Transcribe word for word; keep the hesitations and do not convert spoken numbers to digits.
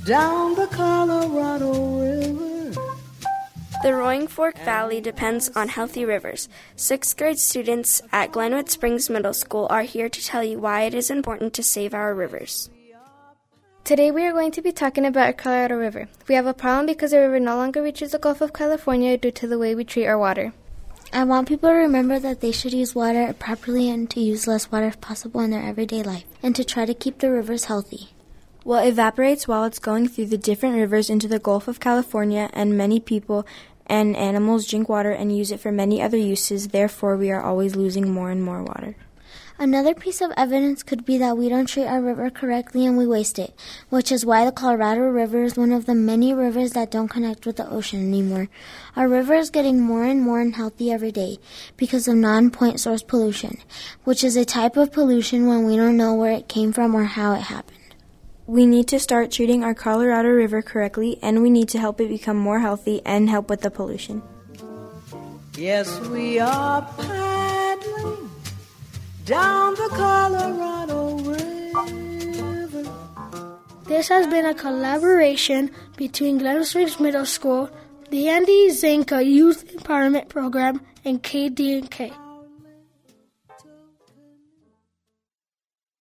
down the Colorado River. The Roaring Fork Valley depends on healthy rivers. Sixth grade students at Glenwood Springs Middle School are here to tell you why it is important to save our rivers. Today we are going to be talking about our Colorado River. We have a problem because the river no longer reaches the Gulf of California due to the way we treat our water. I want people to remember that they should use water properly and to use less water if possible in their everyday life, and to try to keep the rivers healthy. Well, it evaporates while it's going through the different rivers into the Gulf of California, and many people and animals drink water and use it for many other uses. Therefore, we are always losing more and more water. Another piece of evidence could be that we don't treat our river correctly and we waste it, which is why the Colorado River is one of the many rivers that don't connect with the ocean anymore. Our river is getting more and more unhealthy every day because of non-point source pollution, which is a type of pollution when we don't know where it came from or how it happened. We need to start treating our Colorado River correctly, and we need to help it become more healthy and help with the pollution. Yes, we are paddling down the Colorado River. This has been a collaboration between Glenwood Springs Middle School, the Andy Zanka Youth Empowerment Program, and K D N K.